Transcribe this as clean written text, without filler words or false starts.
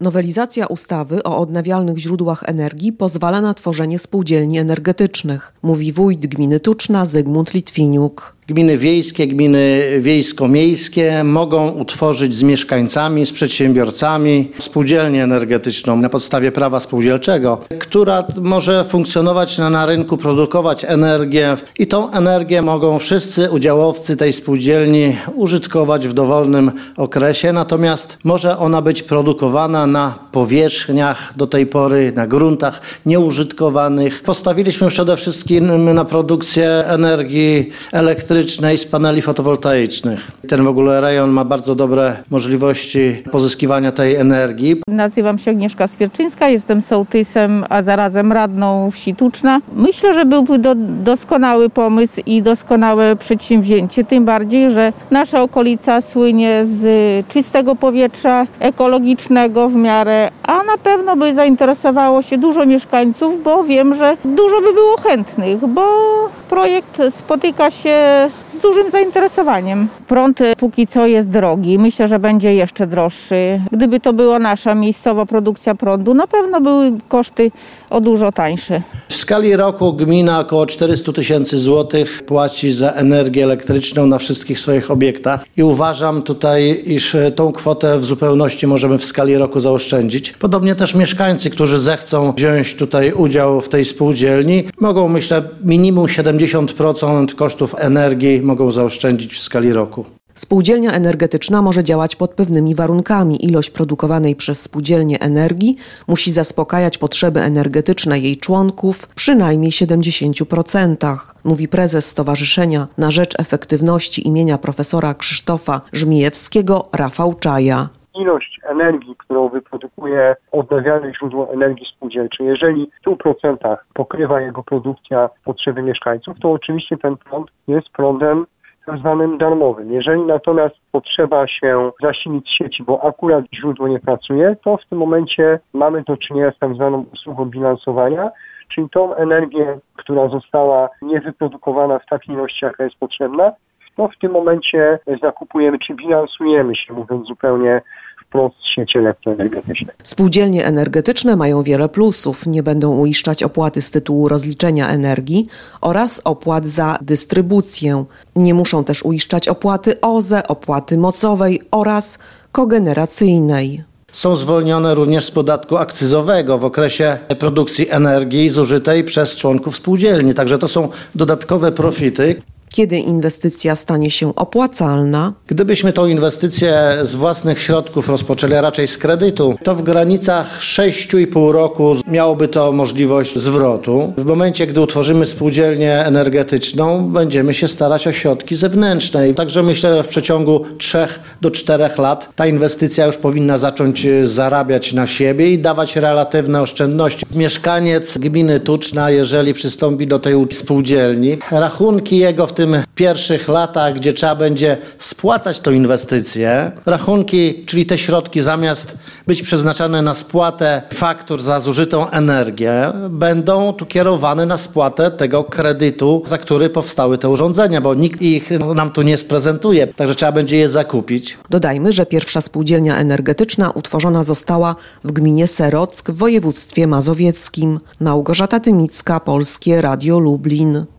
Nowelizacja ustawy o odnawialnych źródłach energii pozwala na tworzenie spółdzielni energetycznych, mówi wójt gminy Tuczna Zygmunt Litwiniuk. Gminy wiejskie, gminy wiejsko-miejskie mogą utworzyć z mieszkańcami, z przedsiębiorcami spółdzielnię energetyczną na podstawie prawa spółdzielczego, która może funkcjonować na rynku, produkować energię i tą energię mogą wszyscy udziałowcy tej spółdzielni użytkować w dowolnym okresie, natomiast może ona być produkowana na powierzchniach do tej pory, na gruntach nieużytkowanych. Postawiliśmy przede wszystkim na produkcję energii elektrycznej z paneli fotowoltaicznych. Ten w ogóle rejon ma bardzo dobre możliwości pozyskiwania tej energii. Nazywam się Agnieszka Skwierczyńska, jestem sołtysem, a zarazem radną wsi Tuczna. Myślę, że byłby doskonały pomysł i doskonałe przedsięwzięcie, tym bardziej, że nasza okolica słynie z czystego powietrza, ekologicznego w miarę, a na pewno by zainteresowało się dużo mieszkańców, bo wiem, że dużo by było chętnych, bo projekt spotyka się z dużym zainteresowaniem. Prąd póki co jest drogi. Myślę, że będzie jeszcze droższy. Gdyby to była nasza miejscowa produkcja prądu, na pewno były koszty o dużo tańsze. W skali roku gmina około 400 000 złotych płaci za energię elektryczną na wszystkich swoich obiektach i uważam tutaj, iż tą kwotę w zupełności możemy w skali roku zaoszczędzić. Podobnie też mieszkańcy, którzy zechcą wziąć tutaj udział w tej spółdzielni, mogą, myślę, minimum 70% kosztów energii mogą zaoszczędzić w skali roku. Spółdzielnia energetyczna może działać pod pewnymi warunkami. Ilość produkowanej przez spółdzielnię energii musi zaspokajać potrzeby energetyczne jej członków przynajmniej 70%, mówi prezes Stowarzyszenia na Rzecz Efektywności imienia profesora Krzysztofa Żmijewskiego Rafał Czaja. Ilość energii, którą wyprodukuje odnawialne źródło energii spółdzielczej, jeżeli w 100% pokrywa jego produkcja potrzeby mieszkańców, to oczywiście ten prąd jest prądem tak zwanym darmowym. Jeżeli natomiast potrzeba się zasilić sieci, bo akurat źródło nie pracuje, to w tym momencie mamy do czynienia z tak zwaną usługą bilansowania, czyli tą energię, która została niewyprodukowana w takiej ilości, jaka jest potrzebna, to w tym momencie zakupujemy czy bilansujemy się, mówiąc zupełnie wprost, sieci elektroenergetyczne. Spółdzielnie energetyczne mają wiele plusów. Nie będą uiszczać opłaty z tytułu rozliczenia energii oraz opłat za dystrybucję. Nie muszą też uiszczać opłaty OZE, opłaty mocowej oraz kogeneracyjnej. Są zwolnione również z podatku akcyzowego w okresie produkcji energii zużytej przez członków spółdzielni. Także to są dodatkowe profity. Kiedy inwestycja stanie się opłacalna? Gdybyśmy tą inwestycję z własnych środków rozpoczęli, a raczej z kredytu, to w granicach 6,5 roku miałoby to możliwość zwrotu. W momencie, gdy utworzymy spółdzielnię energetyczną, będziemy się starać o środki zewnętrzne. Także myślę, że w przeciągu 3 do 4 lat ta inwestycja już powinna zacząć zarabiać na siebie i dawać relatywne oszczędności. Mieszkaniec gminy Tuczna, jeżeli przystąpi do tej spółdzielni, rachunki jego w tym pierwszych latach, gdzie trzeba będzie spłacać tą inwestycję, rachunki, czyli te środki zamiast być przeznaczane na spłatę faktur za zużytą energię, będą tu kierowane na spłatę tego kredytu, za który powstały te urządzenia, bo nikt ich nam tu nie sprezentuje, także trzeba będzie je zakupić. Dodajmy, że pierwsza spółdzielnia energetyczna utworzona została w gminie Serock w województwie mazowieckim. Małgorzata Tymicka, Polskie Radio Lublin.